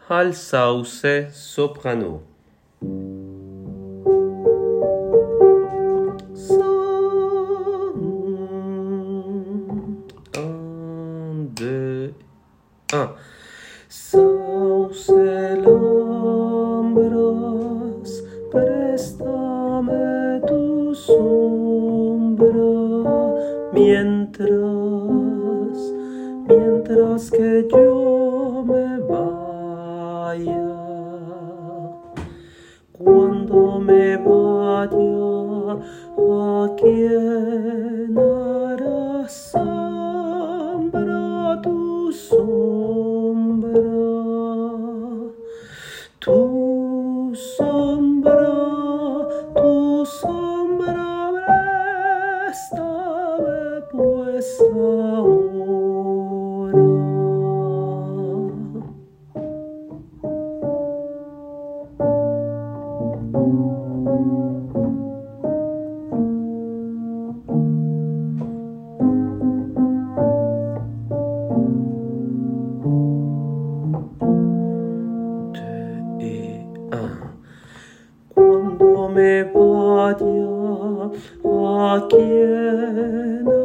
al sauce soprano. Un, deux, un. Sauce Lambras, préstame tu sombra mientras que yo me vaya. Cuando me vaya, ¿a quién hará sombra tu sombra? Tu sombra, préstame pues ahora. Cuando me vaya, ¿a quién